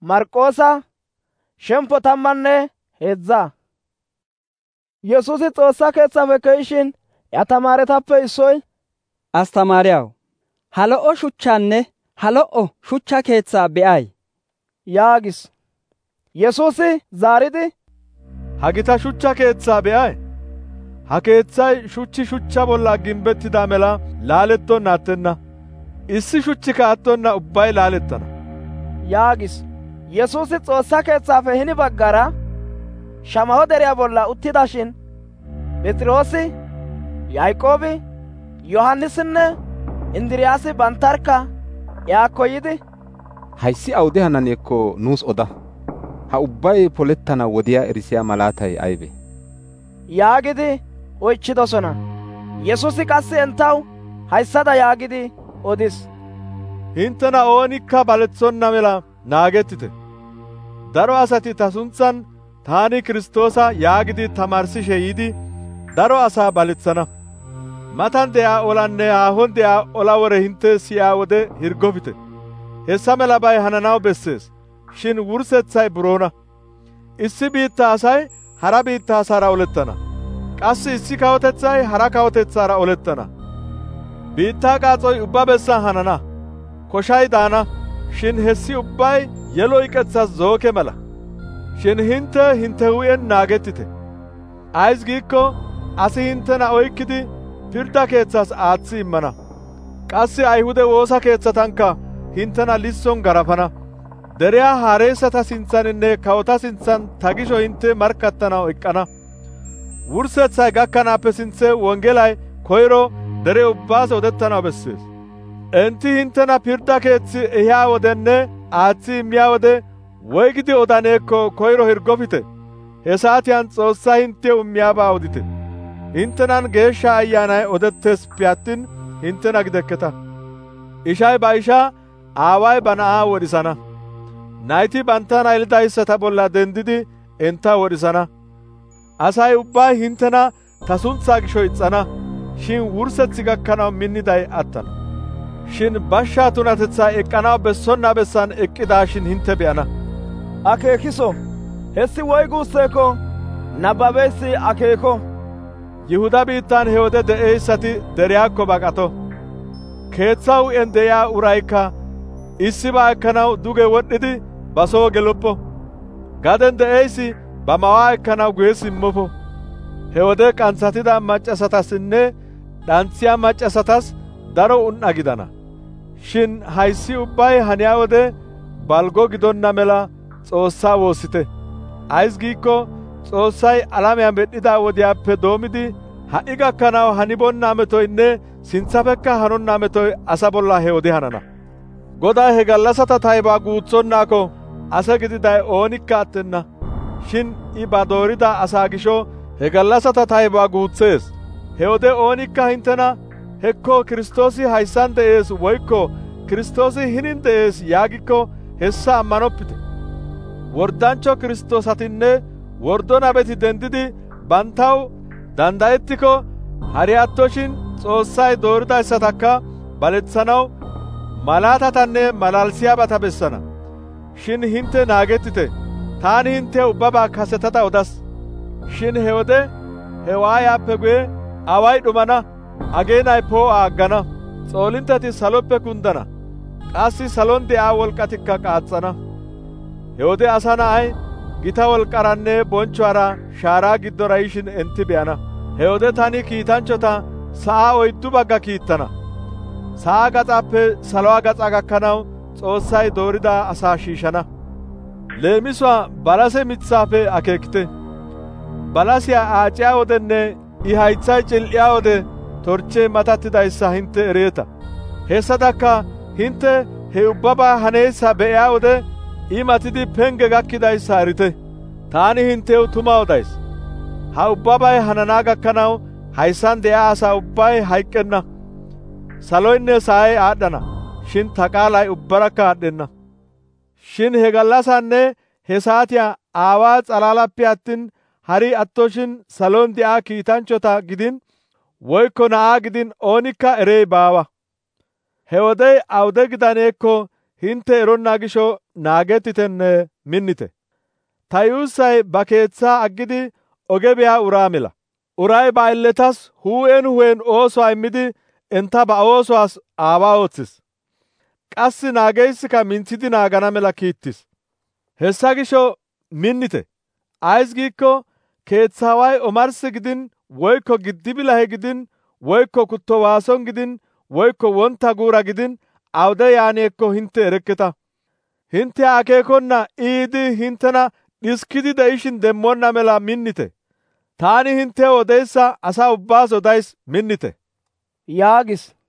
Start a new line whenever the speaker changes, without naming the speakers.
Marqoosa shemppo 13. Yesuusi Xoossa keeththafe ke'ishin tamaaretappe issoy,
«Astamaariyaw, ha lo"o shuchchaanne ha lo"o shuchcha keeththaa be'ay?»
yaagis. Yesuusi zaaridi,
«Ha gita shuchcha keeththaa be'ay? Ha keeththay shuchchi shuchcha bolla gimbbettida mela laalettonna attenna. Issi shuchchika attonna ubbay laalettana»
yaagis. Yesuusi Xoossa keeththafe hini baggara Shamaho deriyaa bolla uttidashin, Phexroosi, Yaaqoobi, Yohannisinne Indiriyaasi banttarkka iyakko yiidi,
«Hayssi awude hananeekko nuus oda. Ha ubbay polettana wodiyaa erisiyaa malaatay aybee?»
yaagidi oychchidosona. Yesuusi qassi enttaw hayssada yaagidi odis.
«Hinttena oonikka baletsonna mela naagettite. Daro asati ta suntsan taani Kiristoosa yaagidi tamaarsishe yiidi daro asaa baletsana. Matan de'iyaa olanne haahon de'iyaa ola wore hintte siyaa wode hirgofite. Hessa melabay hananaw bessees. Shin wursetsay buroona. Issi biittaa asay hara biittaa asaara olettana. Qassi issi kawotetsay hara kawotetsaara olettana. Biittaa qaaxoy ubba bessan hanana. Koshay daana. Shin hessi ubbay yelo iqetsas zooke mala. Shin hintte hu'en naagettite. Ays giikko asi hinttena oykkidi pirda keeththas aaththi immana. Qassi Ayhude woosa keeththatankka hinttena lisson garafana. Deriyaa haareessata sinthaninne kawota sinthan ta gisho hintte markkattanaw eqqana. Wursetsay gakkanaappe sinthe wongelay koyro dere ubbaas odettanaw bessees. Enti hinttena pirda keeththi ehiyaa wodenne aaththi immiyaa wode woygidi odaneekko koyro hirgofite. He saatiyan Xoossay hinttew immiyaabaa odite. Hinttenan Geeshsha Ayyaanay odetteesippe attin hinttena gidekketa. Ishay ba ishaa, aaway ba na'aa wodhisana. Nayti banttana yelidayssata bolla dendidi entta wodhisana. Asay ubbay hinttena ta suntsaa gisho ixxana. Shin wurssetsi gakkanaw minniday attana. Shin bashshaa tunatetsaa eqqanaw bessonna bessan eqqidaashin hintte be'ana.
Akeekiso, hessi woy guusseeko nabbabeyssi akeeko.
Yihuda biittan he wode de'eyssati deriyaakko baqato. Keeththa hu'en de'iyaa uraykka issibaa ekkanaw duge wodhdhidi ba soo geloppo. Gaden de'eyssi ba mawaa ekkanaw guye simmofo. He wode qanthatida maccasatassinne dhanthiyaa maccasatas daro un"a gidana. Shin hayssi ubbay haniyaa wode balgo gidonna mela Xoossaa woossite. Ays giikko Xoossay alamiyaa medhdhida wodiyaappe doomidi ha'i gakkanaw hanibonna metoynne sintsafekka hanonna metoy asa bolla he wode hanana. Goday he gallassata taybaa guutsonnaako ase gididay oonikka attenna. Shin I ba doorida asaa gisho he gallassata taybaa guutsees. He wode oonikka hinttena hekko Kiristoosi hayssan de'ees woykko Kiristoosi hinin de'ees yaagikko hessa ammanoppite. Worddanchcho Kiristoosatinne worddo nabeti dendidi banttaw dandayettiko hari attoshin Xoossay dooridayssatakka baletsanaw malaatatanne malalisiyaabata bessana. Shin hintte naagettite. Taani hinttew ubbabaa kasetada odas. Shin he wode he waayaappe guye away dhumana, ageenay poo'a aggana, s'oolintteti saloppe kundana, qassi salon de'iyaa wolqqatikka qaaxxana. He wode Asa Na'ay gita wolqqaranne bonchchuwaara shaaraa giddora yishin enti be'ana. He wode tani kiitanchchota sa'aa oyddu bagga kiittana. Sa'aa gaxaappe saluwaa gaxaa gakkanaw Xoossay doorida asaa shiishana. Leemisuwaa balase mitsaafe akeekite. Balasiyaa aaciyaa wodenne I haytsay cil'iyaa wode torchchee matattidayssa hintte ereeta. Hessadakka hintte he ubbabaa haneessa be'iyaa wode I matidi penge gakkidayssa erite. Taani hinttew tuma odays. Ha ubbabay hanana gakkanaw hayssan de'iyaa asaa ubbay hayk'k'enna. Saloynne sa'ay aad'dhana, shin ta qaalay ubbarakka aad'dhenna. Shin he gallassaanne he saatiyaa Aawaa s'alaalappe attin hari attoshin salon de'iyaa kiitanchchota gidin woykko Na'aa gidin oonikka erey baawa. He wodey awude gidaneekko hintte eronna gisho naagettitenne minnite. Ta yuussay ba keetsaa aggidi oge biyaa uraa mela. Uray ba aylletas hu'en oosuwaa immidi entta ba oosuwaas aawaa ootsis. Qassi naageyssika mintsidi naagana mela kiittis. Hessa gisho minnite. Ays giikko keetsaaway omarssi gidin woykko giddi bilahe gidin woykko kutto waason gidin woykko wontta guura gidin awude yaaneekko hintte erekketa. Hintte akeekonna iidi hinttena dhiskidi de'ishin demmonna mela minnite. Taani hinttew odeyssa asa ubbaas odays, minnite» yaagis.